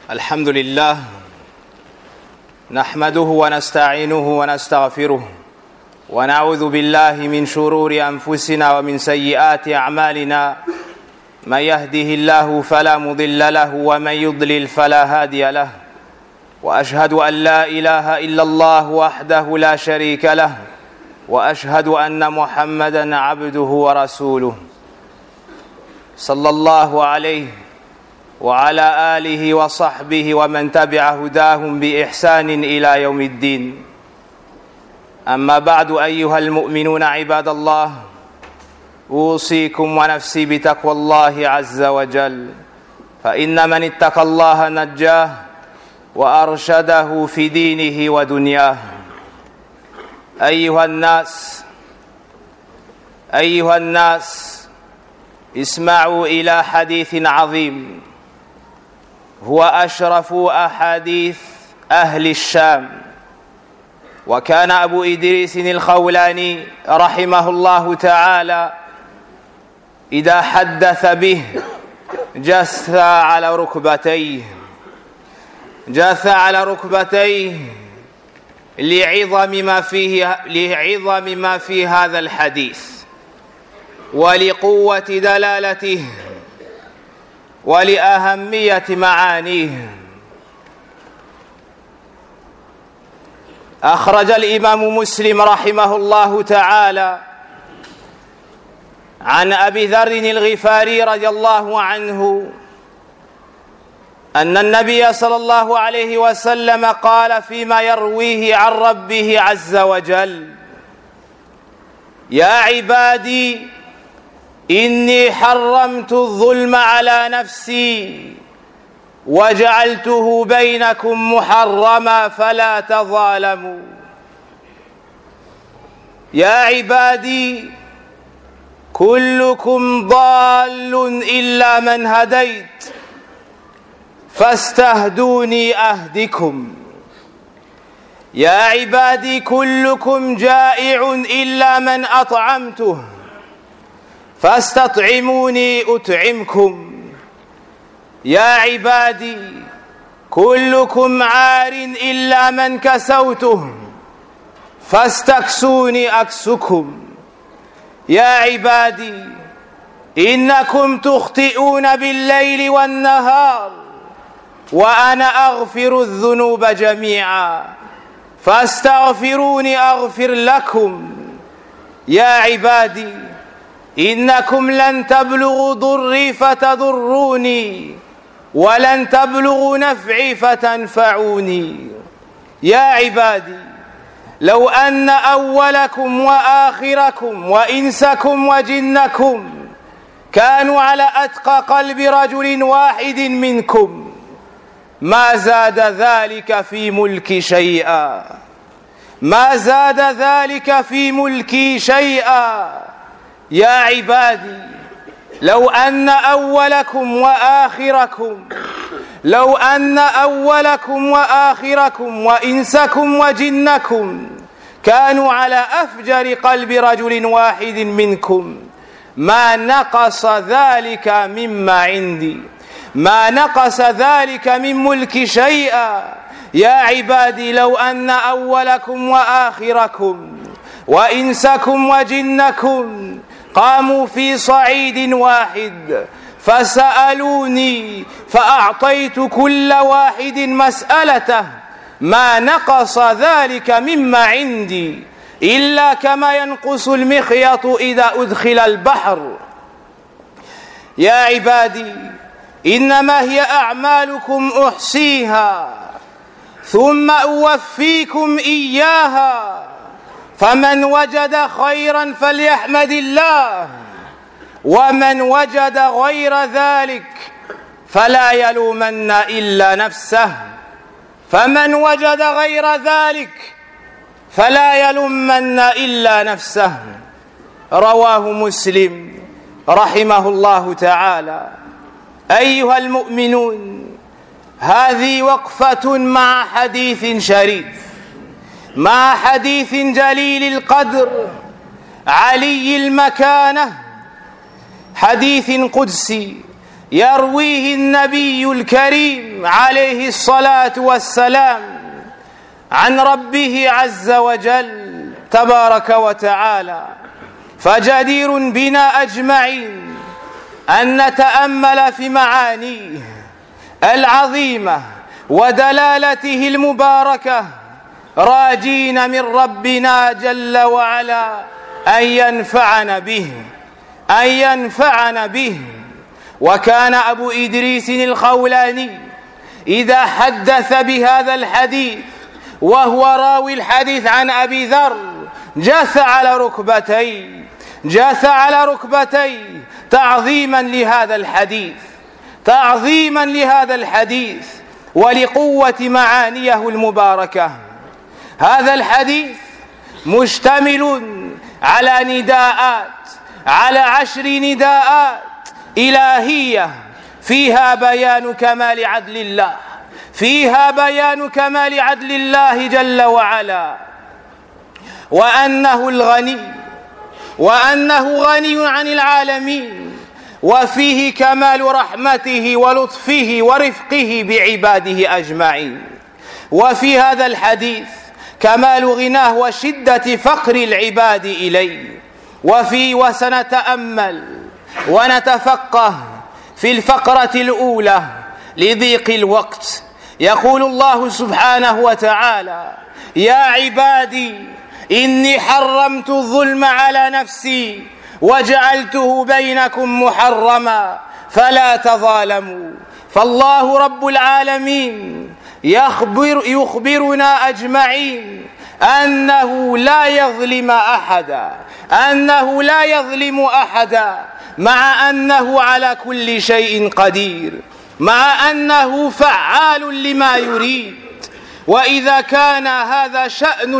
الحمد لله نحمده ونستعينه ونستغفره ونعوذ بالله من شرور أنفسنا ومن سيئات أعمالنا من يهده الله فلا مضل له ومن يضلل فلا هادي له وأشهد أن لا إله إلا الله وحده لا شريك له وأشهد أن محمدًا عبده ورسوله صلى الله عليه وعلى آله وصحبه ومن تبع هداهم بإحسان إلى يوم الدين. أما بعد أيها المؤمنون عباد الله، أوصيكم ونفسي بتقوى الله عز وجل، فإن من اتقى الله نجاه وأرشده في دينه ودنياه. أيها الناس اسمعوا إلى حديث عظيم هو أشرف أحاديث أهل الشام. وكان أبو إدريس الخولاني رحمه الله تعالى إذا حدث به جث على ركبتيه لعظم ما في هذا الحديث ولقوة دلالته ولأهمية معانيه. أخرج الإمام مسلم رحمه الله تعالى عن أبي ذر الغفاري رضي الله عنه أن النبي صلى الله عليه وسلم قال فيما يرويه عن ربه عز وجل: يا عبادي إني حرمت الظلم على نفسي وجعلته بينكم محرما فلا تظالموا. يا عبادي كلكم ضال إلا من هديت فاستهدوني أهدكم. يا عبادي كلكم جائع إلا من أطعمته فاستطعموني أطعمكم. يا عبادي كلكم عار إلا من كسوته فاستكسوني أكسكم. يا عبادي إنكم تخطئون بالليل والنهار وأنا أغفر الذنوب جميعا فاستغفروني أغفر لكم. يا عبادي إنكم لن تبلغوا ضري فتضروني ولن تبلغوا نفعي فتنفعوني. يا عبادي لو أن أولكم وآخركم وإنسكم وجنكم كانوا على أتقى قلب رجل واحد منكم ما زاد ذلك في ملكي شيئا. يا عبادي لو أن أولكم وآخركم وإنسكم وجنكم كانوا على أفجر قلب رجل واحد منكم ما نقص ذلك من ملك شيئا. يا عبادي لو أن أولكم وآخركم وإنسكم وجنكم قاموا في صعيد واحد فسألوني فأعطيت كل واحد مسألته ما نقص ذلك مما عندي إلا كما ينقص المخيط إذا أدخل البحر. يا عبادي إنما هي أعمالكم أحصيها ثم أوفيكم إياها فمن وجد خيرا فليحمد الله ومن وجد غير ذلك فلا يلومن إلا نفسه. رواه مسلم رحمه الله تعالى. أيها المؤمنون، هذه وقفة مع حديث شريف، مع حديث جليل القدر علي المكانة، حديث قدسي يرويه النبي الكريم عليه الصلاة والسلام عن ربه عز وجل تبارك وتعالى، فجدير بنا أجمعين أن نتأمل في معانيه العظيمة ودلالته المباركة، راجين من ربنا جل وعلا أن ينفعنا به. وكان أبو إدريس الخولاني إذا حدث بهذا الحديث وهو راوي الحديث عن أبي ذر جث على ركبتيه تعظيما لهذا الحديث ولقوة معانيه المباركة. هذا الحديث مشتمل على 10 نداءات إلهية فيها بيان كمال عدل الله جل وعلا، وأنه غني عن العالمين، وفيه كمال رحمته ولطفه ورفقه بعباده أجمعين. وفي هذا الحديث كمال غناه وشدة فقر العباد إليه. وسنتأمل ونتفقه في الفقرة الأولى لضيق الوقت. يقول الله سبحانه وتعالى: يا عبادي إني حرمت الظلم على نفسي وجعلته بينكم محرما فلا تظالموا. فالله رب العالمين يخبرنا أجمعين أنه لا يظلم أحدا، مع أنه على كل شيء قدير، مع أنه فعال لما يريد. وإذا كان هذا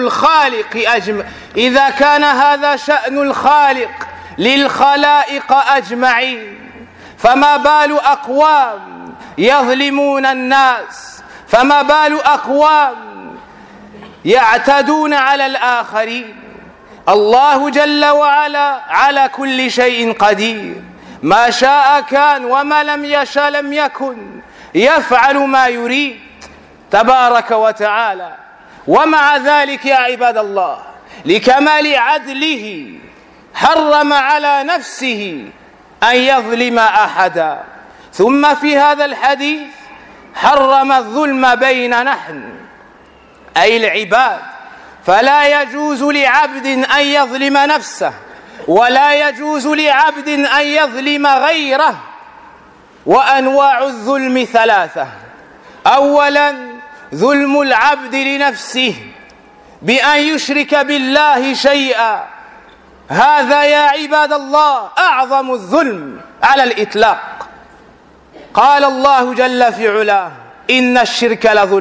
شأن الخالق للخلائق أجمعين، فما بال أقوام يظلمون الناس، فما بال أقوام يعتدون على الآخرين. الله جل وعلا على كل شيء قدير، ما شاء كان وما لم يشاء لم يكن، يفعل ما يريد تبارك وتعالى. ومع ذلك يا عباد الله، لكمال عدله حرم على نفسه أن يظلم أحدا. ثم في هذا الحديث حرم الظلم بين نحن، أي العباد، فلا يجوز لعبد أن يظلم نفسه، ولا يجوز لعبد أن يظلم غيره. وأنواع الظلم 3: أولا ظلم العبد لنفسه بأن يشرك بالله شيئا، هذا يا عباد الله أعظم الظلم على الإطلاق. قال الله جل في علاه: إن الشرك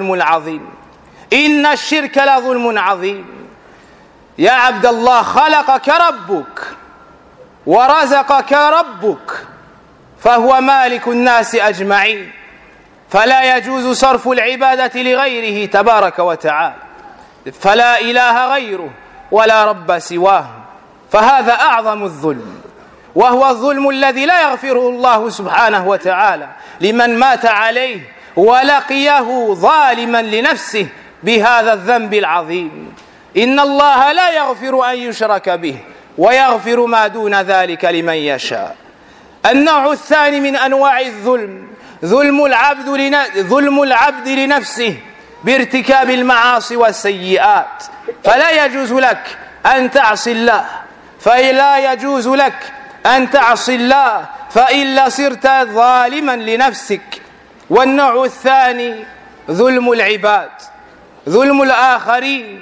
لظلم عظيم. يا عبد الله، خلقك ربك ورزقك ربك، فهو مالك الناس أجمعين، فلا يجوز صرف العبادة لغيره تبارك وتعالى، فلا إله غيره ولا رب سواه. فهذا أعظم الظلم، وهو الظلم الذي لا يغفره الله سبحانه وتعالى لمن مات عليه ولقيه ظالما لنفسه بهذا الذنب العظيم. إن الله لا يغفر أن يشرك به ويغفر ما دون ذلك لمن يشاء. النوع الثاني من أنواع الظلم ظلم العبد لنفسه بارتكاب المعاصي والسيئات. فلا يجوز لك أن تعصي الله فإلا صرت ظالما لنفسك. والنوع الثاني ظلم العباد، ظلم الآخرين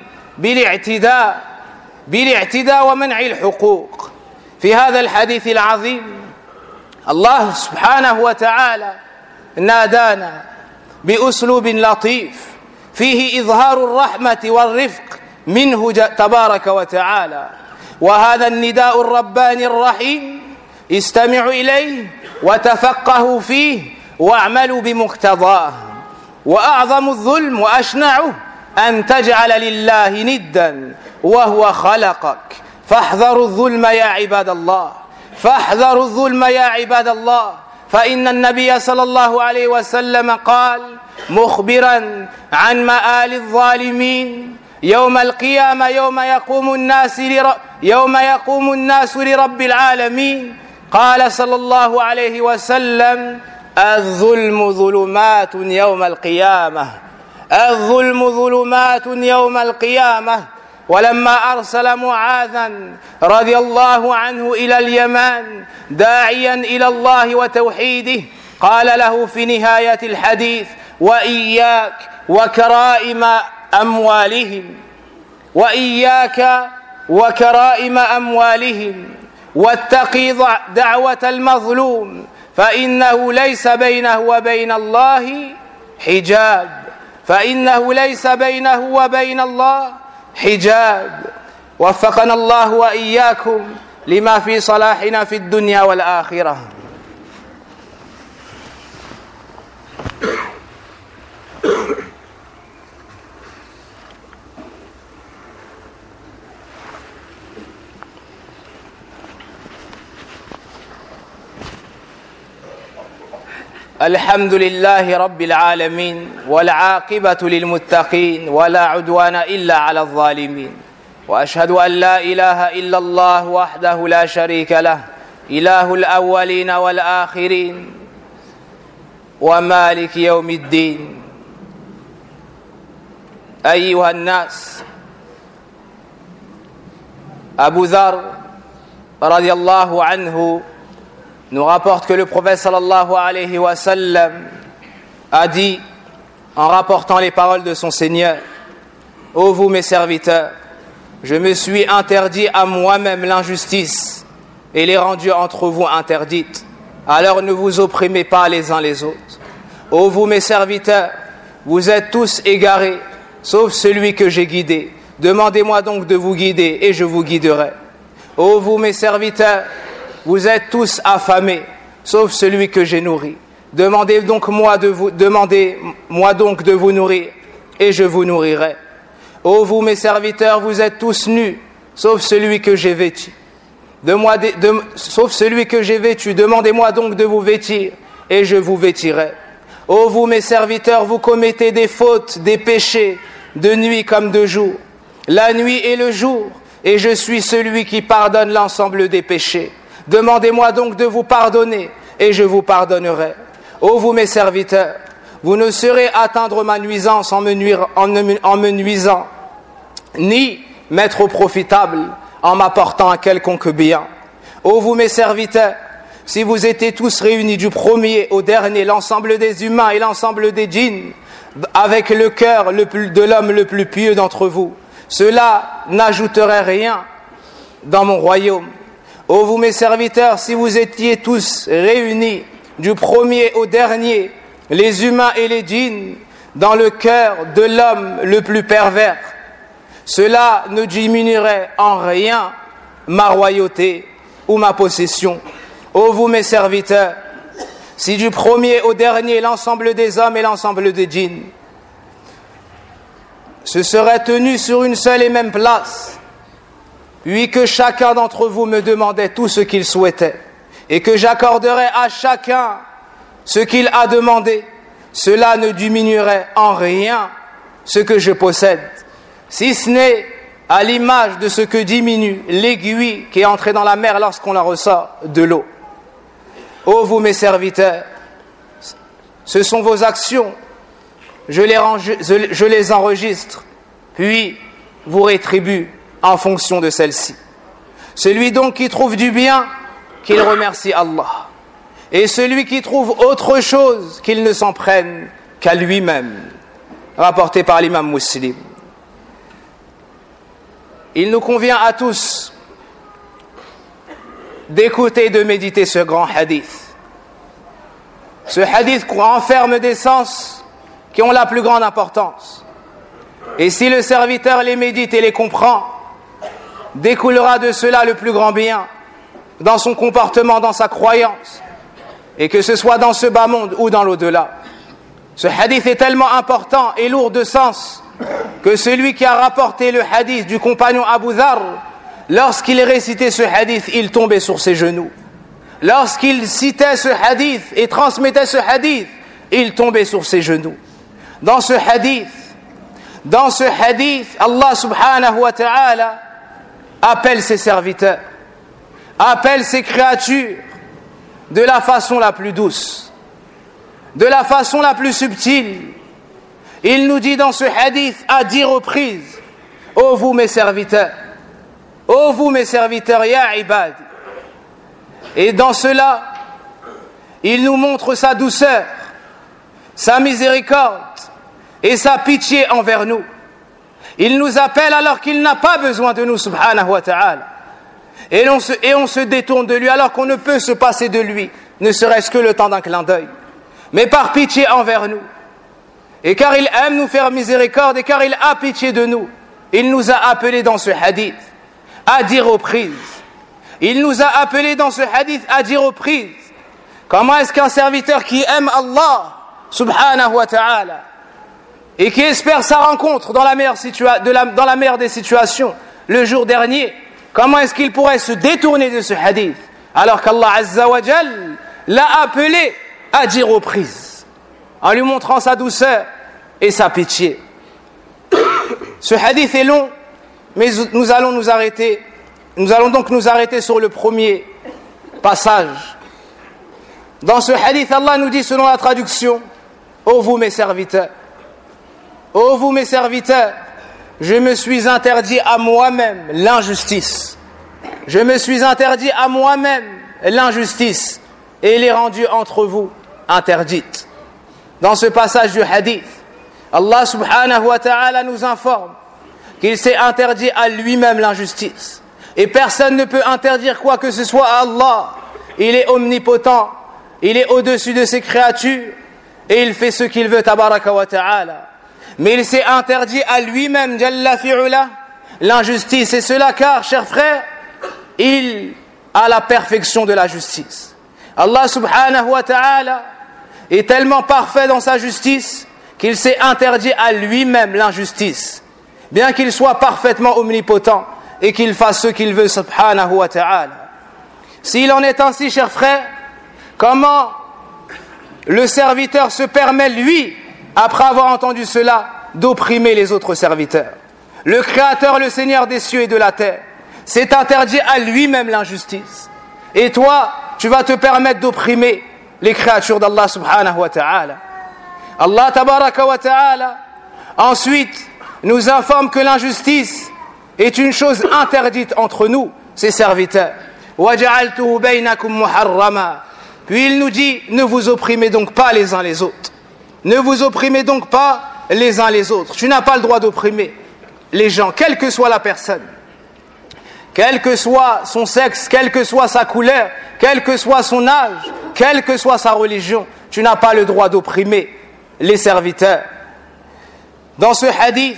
بالاعتداء ومنع الحقوق. في هذا الحديث العظيم الله سبحانه وتعالى نادانا بأسلوب لطيف فيه إظهار الرحمة والرفق منه تبارك وتعالى. وهذا النداء الرباني الرحيم استمعوا إليه وتفقهوا فيه واعملوا بمقتضاه. وأعظم الظلم وأشنعه أن تجعل لله ندا وهو خلقك. فاحذروا الظلم يا عباد الله، فإن النبي صلى الله عليه وسلم قال مخبرا عن مآل الظالمين يوم القيامة يوم يقوم الناس لرب العالمين قال صلى الله عليه وسلم الظلم ظلمات يوم القيامة الظلم ظلمات يوم القيامة ولما أرسل معاذا رضي الله عنه إلى اليمن داعيا إلى الله وتوحيده قال له في نهاية الحديث وإياك وكرائم أموالهم واتقي دعوة المظلوم فإنه ليس بينه وبين الله حجاب وفقنا الله وإياكم لما في صلاحنا في الدنيا والآخرة. الحمد لله رب العالمين والعاقبة للمتقين ولا عدوان إلا على الظالمين وأشهد أن لا إله إلا الله وحده لا شريك له إله الأولين والآخرين ومالك يوم الدين. أيها الناس Abu Dhar radiallahu anhu nous rapporte que le prophète sallallahu alayhi wa sallam a dit en rapportant les paroles de son Seigneur: ô vous mes serviteurs, je me suis interdit à moi-même l'injustice et l'ai rendue entre vous interdite, alors ne vous opprimez pas les uns les autres. Ô vous mes serviteurs, vous êtes tous égarés sauf celui que j'ai guidé, demandez-moi donc de vous guider et je vous guiderai. Ô vous mes serviteurs, vous êtes tous affamés, sauf celui que j'ai nourri. Demandez-moi donc de vous nourrir, et je vous nourrirai. Ô vous mes serviteurs, vous êtes tous nus, sauf celui que j'ai vêtu. Demandez-moi donc de vous vêtir, et je vous vêtirai. Ô vous mes serviteurs, vous commettez des fautes, des péchés, de nuit comme de jour, la nuit et le jour, et je suis celui qui pardonne l'ensemble des péchés. Demandez-moi donc de vous pardonner, et je vous pardonnerai. Ô vous mes serviteurs, vous ne saurez atteindre ma nuisance en me nuisant, ni m'être profitable en m'apportant un quelconque bien. Ô vous mes serviteurs, si vous étiez tous réunis du premier au dernier, l'ensemble des humains et l'ensemble des djinns, avec le cœur de l'homme le plus pieux d'entre vous, cela n'ajouterait rien dans mon royaume. Ô vous mes serviteurs, si vous étiez tous réunis du premier au dernier, les humains et les djinns, dans le cœur de l'homme le plus pervers, cela ne diminuerait en rien ma royauté ou ma possession. Ô vous mes serviteurs, si du premier au dernier l'ensemble des hommes et l'ensemble des djinns se seraient tenus sur une seule et même place, puis que chacun d'entre vous me demandait tout ce qu'il souhaitait, et que j'accorderais à chacun ce qu'il a demandé, cela ne diminuerait en rien ce que je possède, si ce n'est à l'image de ce que diminue l'aiguille qui est entrée dans la mer lorsqu'on la ressort de l'eau. Ô vous mes serviteurs, ce sont vos actions, je les enregistre, puis vous rétribue en fonction de celle-ci. Celui donc qui trouve du bien, qu'il remercie Allah. Et celui qui trouve autre chose, qu'il ne s'en prenne qu'à lui-même. Rapporté par l'imam Muslim. Il nous convient à tous d'écouter et de méditer ce grand hadith. Ce hadith renferme des sens qui ont la plus grande importance. Et si le serviteur les médite et les comprend, découlera de cela le plus grand bien dans son comportement, dans sa croyance, et que ce soit dans ce bas monde ou dans l'au-delà. Ce hadith est tellement important et lourd de sens que celui qui a rapporté le hadith du compagnon Abu Dhar, lorsqu'il récitait ce hadith, il tombait sur ses genoux lorsqu'il citait ce hadith et transmettait ce hadith, il tombait sur ses genoux. Dans ce hadith, Allah subhanahu wa ta'ala appelle ses serviteurs, appelle ses créatures de la façon la plus douce, de la façon la plus subtile. Il nous dit dans ce hadith à 10 reprises: ô vous mes serviteurs, ya ibad. Et dans cela, il nous montre sa douceur, sa miséricorde et sa pitié envers nous. Il nous appelle alors qu'il n'a pas besoin de nous, subhanahu wa ta'ala. Et on se détourne de lui alors qu'on ne peut se passer de lui, ne serait-ce que le temps d'un clin d'œil. Mais par pitié envers nous. Et car il aime nous faire miséricorde et car il a pitié de nous, il nous a appelés dans ce hadith à 10 reprises. Il nous a appelés dans ce hadith à 10 reprises. Comment est-ce qu'un serviteur qui aime Allah, subhanahu wa ta'ala, et qui espère sa rencontre dans la meilleure des situations, le jour dernier, comment est-ce qu'il pourrait se détourner de ce hadith alors qu'Allah Azza wa Jal l'a appelé à 10 reprises en lui montrant sa douceur et sa pitié. Ce hadith est long, mais nous allons donc nous arrêter sur le premier passage. Dans ce hadith, Allah nous dit selon la traduction: ô vous mes serviteurs, je me suis interdit à moi-même l'injustice. Je me suis interdit à moi-même l'injustice et l'ai rendue entre vous interdite. Dans ce passage du hadith, Allah subhanahu wa ta'ala nous informe qu'il s'est interdit à lui-même l'injustice. Et personne ne peut interdire quoi que ce soit à Allah. Il est omnipotent, il est au-dessus de ses créatures et il fait ce qu'il veut, tabaraka wa ta'ala. Mais il s'est interdit à lui-même, jalla fi'ula, l'injustice. Et cela car, chers frères, il a la perfection de la justice. Allah subhanahu wa ta'ala est tellement parfait dans sa justice qu'il s'est interdit à lui-même l'injustice, bien qu'il soit parfaitement omnipotent et qu'il fasse ce qu'il veut, subhanahu wa ta'ala. S'il en est ainsi, chers frères, comment le serviteur se permet, lui, après avoir entendu cela, d'opprimer les autres serviteurs? Le Créateur, le Seigneur des cieux et de la terre, s'est interdit à lui-même l'injustice. Et toi, tu vas te permettre d'opprimer les créatures d'Allah subhanahu wa ta'ala. Allah tabaraka wa ta'ala ensuite nous informe que l'injustice est une chose interdite entre nous, ses serviteurs. وَجَعَلْتُهُ بَيْنَكُمْ مُحَرَّمًا. Puis il nous dit: ne vous opprimez donc pas les uns les autres. Ne vous opprimez donc pas les uns les autres. Tu n'as pas le droit d'opprimer les gens, quelle que soit la personne, quel que soit son sexe, quelle que soit sa couleur, quel que soit son âge, quelle que soit sa religion. Tu n'as pas le droit d'opprimer les serviteurs. Dans ce hadith,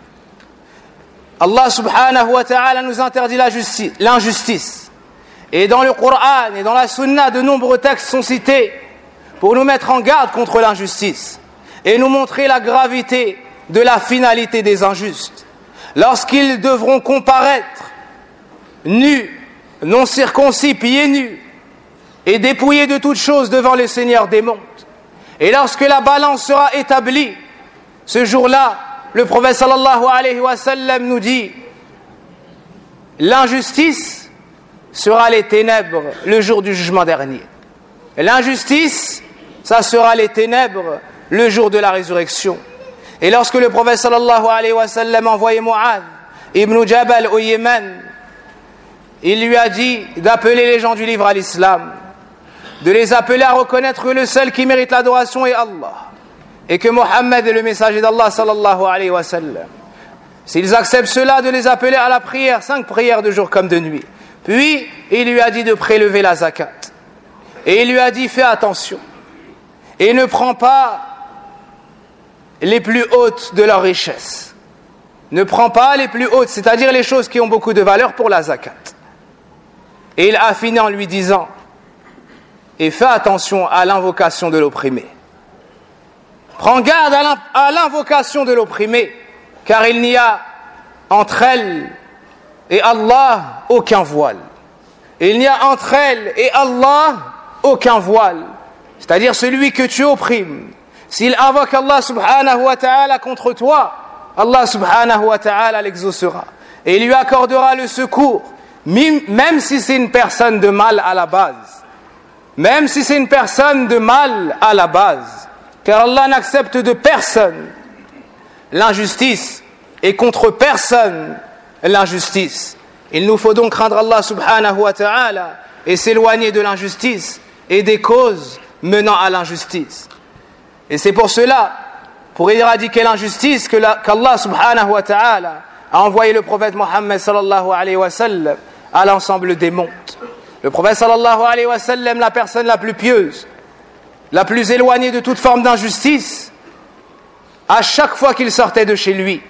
Allah subhanahu wa ta'ala nous interdit l'injustice. Et dans le Coran et dans la Sunna, de nombreux textes sont cités pour nous mettre en garde contre l'injustice et nous montrer la gravité de la finalité des injustes. Lorsqu'ils devront comparaître nus, non circoncis, pieds nus et dépouillés de toutes choses devant le Seigneur des mondes. Et lorsque la balance sera établie, ce jour-là, le prophète sallallahu alayhi wa sallam nous dit: l'injustice sera les ténèbres le jour du jugement dernier. Et l'injustice, ça sera les ténèbres le jour de la résurrection. Et lorsque le prophète sallallahu alayhi wa sallam a envoyé Mu'adh ibn Jabal au Yémen, il lui a dit d'appeler les gens du livre à l'islam, de les appeler à reconnaître que le seul qui mérite l'adoration est Allah, et que Mohammed est le messager d'Allah sallallahu alayhi wa sallam. S'ils acceptent cela, de les appeler à la prière, 5 prières de jour comme de nuit. Puis, il lui a dit de prélever la zakat. Et il lui a dit: fais attention, et ne prends pas les plus hautes de leur richesse. Ne prends pas les plus hautes, c'est-à-dire les choses qui ont beaucoup de valeur pour la zakat. Et il a fini en lui disant: et fais attention à l'invocation de l'opprimé. Prends garde à l'invocation de l'opprimé, car il n'y a entre elle et Allah aucun voile. Il n'y a entre elles et Allah aucun voile. C'est-à-dire celui que tu opprimes. S'il invoque Allah subhanahu wa ta'ala contre toi, Allah subhanahu wa ta'ala l'exaucera. Et il lui accordera le secours, même si c'est une personne de mal à la base. Même si c'est une personne de mal à la base. Car Allah n'accepte de personne l'injustice et contre personne l'injustice. Il nous faut donc craindre Allah subhanahu wa ta'ala et s'éloigner de l'injustice et des causes menant à l'injustice. Et c'est pour cela, pour éradiquer l'injustice, qu'Allah subhanahu wa ta'ala a envoyé le prophète Mohammed sallallahu alayhi wa sallam à l'ensemble des mondes. Le prophète sallallahu alayhi wa sallam, la personne la plus pieuse, la plus éloignée de toute forme d'injustice, à chaque fois qu'il sortait de chez lui,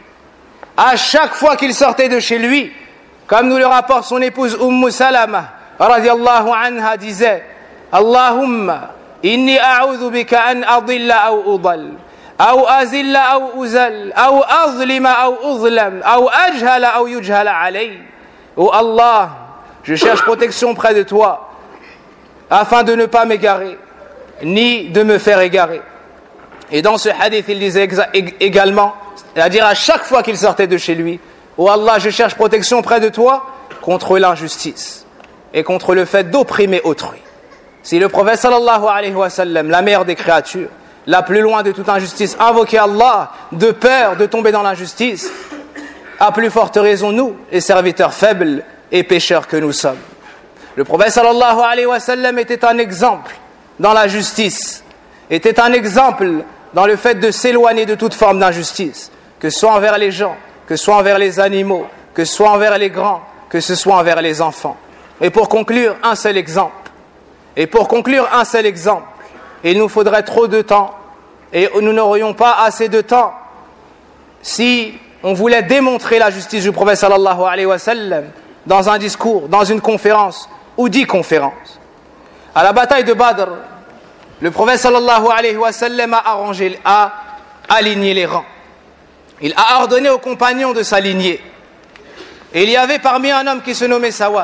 comme nous le rapporte son épouse Salama radiyallahu anha, disait: Allahumma inni a'udhu bika an adilla aw udal aw azilla aw uzal aw azlima aw uzlam aw ajhala aw yujhala alay. Oh Allah, je cherche protection près de toi afin de ne pas m'égarer ni de me faire égarer. Et dans ce hadith, il disait également, c'est-à-dire à chaque fois qu'il sortait de chez lui: oh Allah, je cherche protection près de toi contre l'injustice et contre le fait d'opprimer autrui. Si le prophète sallallahu alayhi wa sallam, la meilleure des créatures, la plus loin de toute injustice, invoquait Allah de peur de tomber dans l'injustice, à plus forte raison nous, les serviteurs faibles et pécheurs que nous sommes. Le prophète sallallahu alayhi wa sallam était un exemple dans la justice, était un exemple dans le fait de s'éloigner de toute forme d'injustice, que ce soit envers les gens, que ce soit envers les animaux, que ce soit envers les grands, que ce soit envers les enfants. Et pour conclure, un seul exemple, il nous faudrait trop de temps, et nous n'aurions pas assez de temps si on voulait démontrer la justice du prophète sallallahu alayhi wa sallam dans un discours, dans une conférence ou 10 conférences. À la bataille de Badr, le prophète sallallahu alayhi wa sallam a aligné les rangs. Il a ordonné aux compagnons de s'aligner. Et il y avait parmi un homme qui se nommait Sawad,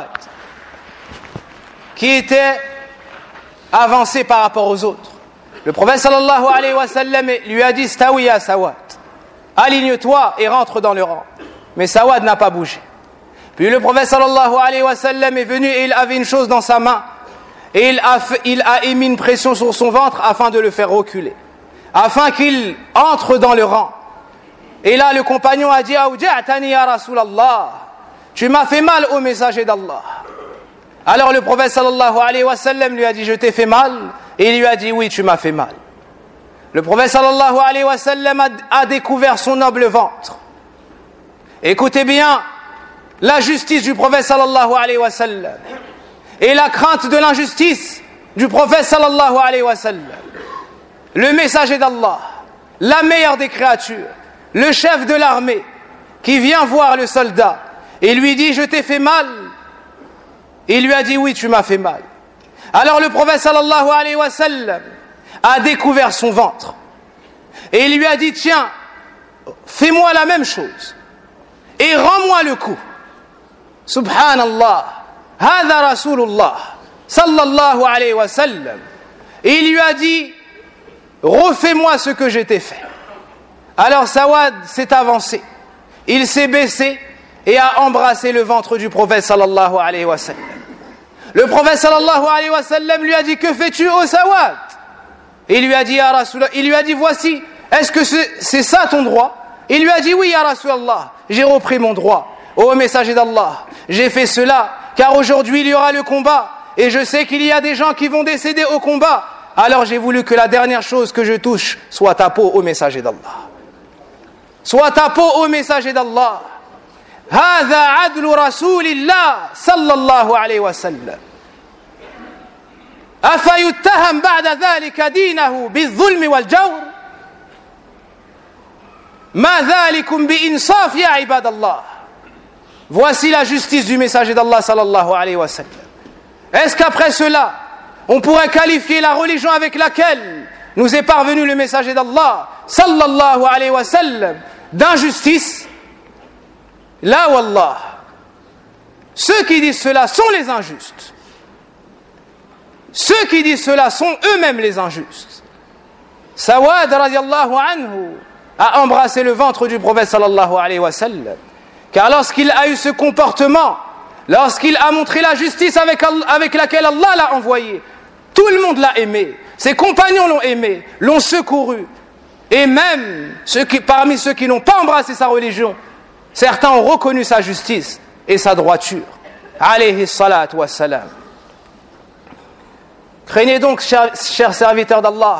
qui était avancé par rapport aux autres. Le prophète sallallahu alayhi wa sallam lui a dit: Stawi ya Sawad, aligne-toi et rentre dans le rang. Mais Sawad n'a pas bougé. Puis le prophète sallallahu alayhi wa sallam est venu et il avait une chose dans sa main. Et il a émis une pression sur son ventre afin de le faire reculer, afin qu'il entre dans le rang. Et là le compagnon a dit: Awja'tani ya Rasulallah, tu m'as fait mal au messager d'Allah. Alors le prophète sallallahu alayhi wa sallam lui a dit: je t'ai fait mal? Et il lui a dit: oui, tu m'as fait mal. Le prophète sallallahu alayhi wa sallam a découvert son noble ventre. Écoutez bien la justice du prophète sallallahu alayhi wa sallam et la crainte de l'injustice du prophète sallallahu alayhi wa sallam. Le messager d'Allah, la meilleure des créatures, le chef de l'armée, qui vient voir le soldat et lui dit: je t'ai fait mal? Il lui a dit: oui, tu m'as fait mal. Alors le prophète sallallahu alayhi wa sallam a découvert son ventre et il lui a dit: tiens, fais-moi la même chose et rends-moi le coup. Subhanallah, hadha Rasulullah sallallahu alayhi wa sallam. Et il lui a dit: refais-moi ce que je t'ai fait. Alors Sawad s'est avancé, il s'est baissé et a embrassé le ventre du prophète sallallahu alayhi wa sallam. Le prophète sallallahu alayhi wa sallam lui a dit: que fais-tu, ô Sawad? Et il lui a dit: ya Rasulallah, il lui a dit: voici, est-ce que c'est ça ton droit? Il lui a dit: oui, ya Rasulallah, j'ai repris mon droit. Ô messager d'Allah, j'ai fait cela car aujourd'hui il y aura le combat et je sais qu'il y a des gens qui vont décéder au combat. Alors j'ai voulu que la dernière chose que je touche soit ta peau, ô messager d'Allah. Soit ta peau, ô messager d'Allah. هذا عدل رسول الله صلى الله عليه وسلم أفيتهم بعد ذلك دينه بالظلم والجور ما ذلكم بإنصاف يا عباد الله. Voici la justice du messager d'Allah sallallahu alayhi wa sallam. Est-ce qu'après cela on pourrait qualifier la religion avec laquelle nous est parvenu le messager d'Allah sallallahu alayhi wa sallam d'injustice? La wallah, ceux qui disent cela sont les injustes. Ceux qui disent cela sont eux-mêmes les injustes. Sawad radiallahu anhu a embrassé le ventre du prophète sallallahu alayhi wa sallam, car lorsqu'il a eu ce comportement, lorsqu'il a montré la justice avec laquelle Allah l'a envoyé, tout le monde l'a aimé, ses compagnons l'ont aimé, l'ont secouru, et même parmi ceux qui n'ont pas embrassé sa religion, certains ont reconnu sa justice et sa droiture. Alayhi salatu wassalam. Craignez donc, chers serviteurs d'Allah,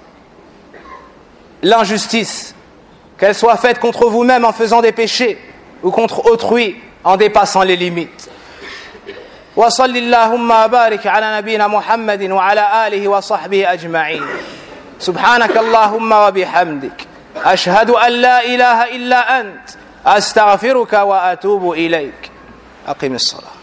l'injustice, qu'elle soit faite contre vous-même en faisant des péchés ou contre autrui en dépassant les limites. Wa sallallahu wa barik ala nabina Muhammadin wa ala alihi wa sahbihi ajma'in. Subhanaka Allahumma wa bihamdik. Ashhadu an la ilaha illa ant. Astaghfiruka wa atubu ilayk. Aqim as-salat.